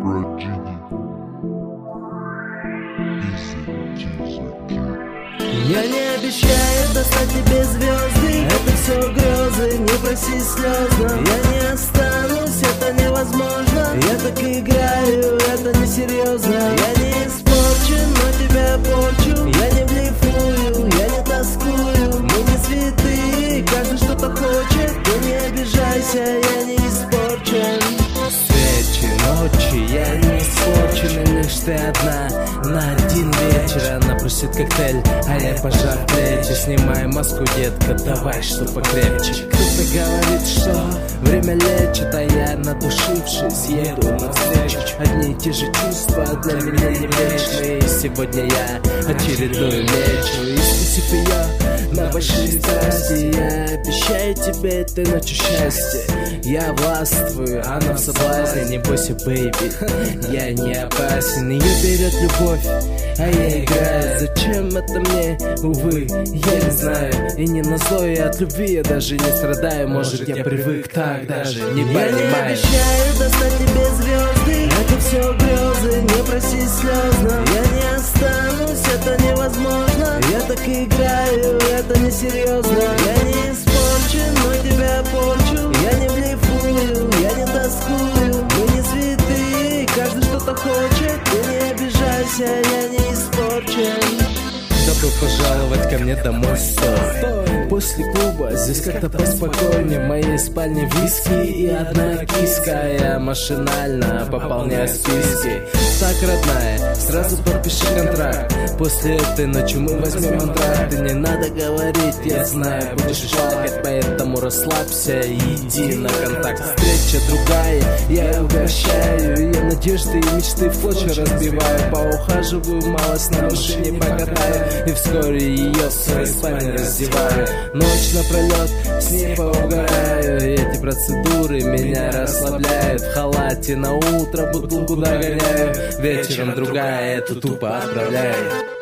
Я не обещаю достать тебе звезды, это все грезы, не проси слезно. Я не останусь, это невозможно. Я так играю, это несерьезно. Я не испорчен, но тебя порчу. Я не блефую, я не тоскую. Мы не святые, каждый что-то хочет. Ты не обижайся, я не испорчен. Свечи ночи, я не испорчен, и лишь ты одна. На один вечер она просит коктейль, а я пожар плечи. Снимай маску, детка, давай что покрепче. Кто-то говорит, что время лечит, а я, надушившись, еду навстречу. Одни и те же чувства для меня не вечные. И сегодня я очередную мечу, искусив ее на большие страсти. Я обещаю тебе этой ночью счастье. Я властвую, она в соблазне. Не бойся, бэйби, я не опасен. Ее берет любовь, а я играю. Зачем это мне? Увы, я не знаю. И не назло, и от любви я даже не страдаю. Может, я привык, так даже не понимаю. Я не обещаю достать тебе звезды, это все грезы, не проси слезно. Я не останусь, это невозможно. Я так играю, это несерьезно. Я не испорчен, но тебя порчу. Я не блефую, я не тоскую. Мы не святые, каждый что-то хочет. Ты не обижайся, я не испорчен. Добро пожаловать ко мне домой, стой. После клуба здесь как-то поспокойнее. В моей спальне виски и одна киска. Я машинально пополняю списки. Так, родная, сразу подпиши контракт. После этой ночи мы возьмем контракт. И не надо говорить, я знаю, будешь плакать. Поэтому расслабься и иди на контакт. Встреча другая, я угощаю. Ее надежды и мечты в клочья разбиваю. Поухаживаю малость, на машине покатаю. И вскоре ее в своей спальне раздеваю. Ночь напролет с ней поугараю. И эти процедуры меня расслабляют. В халате на утро бутылку догоняю. Вечером другая эту тупо отправляет.